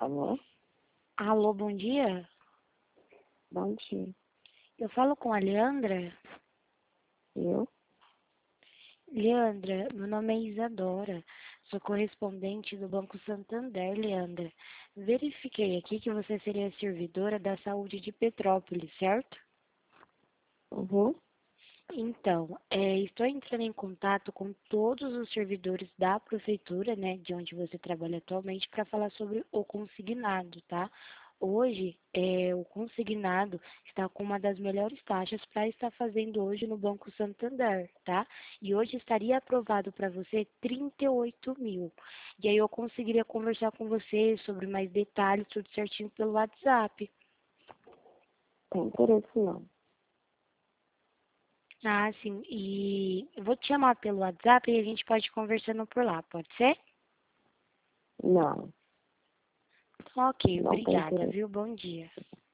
Alô? Alô, bom dia. Bom dia. Eu falo com a Leandra. Eu? Leandra, meu nome é Isadora. Sou correspondente do Banco Santander, Leandra. Verifiquei aqui que você seria servidora da saúde de Petrópolis, certo? Uhum. Então, estou entrando em contato com todos os servidores da prefeitura, né, de onde você trabalha atualmente, para falar sobre o consignado, tá? Hoje, o consignado está com uma das melhores taxas para estar fazendo hoje no Banco Santander, tá? E hoje estaria aprovado para você 38 mil. E aí eu conseguiria conversar com você sobre mais detalhes, tudo certinho pelo WhatsApp. Tem interesse não. Ah, sim. E eu vou te chamar pelo WhatsApp e a gente pode ir conversando por lá, pode ser? Não, Ok, não tem obrigada, interesse. viu? Bom dia.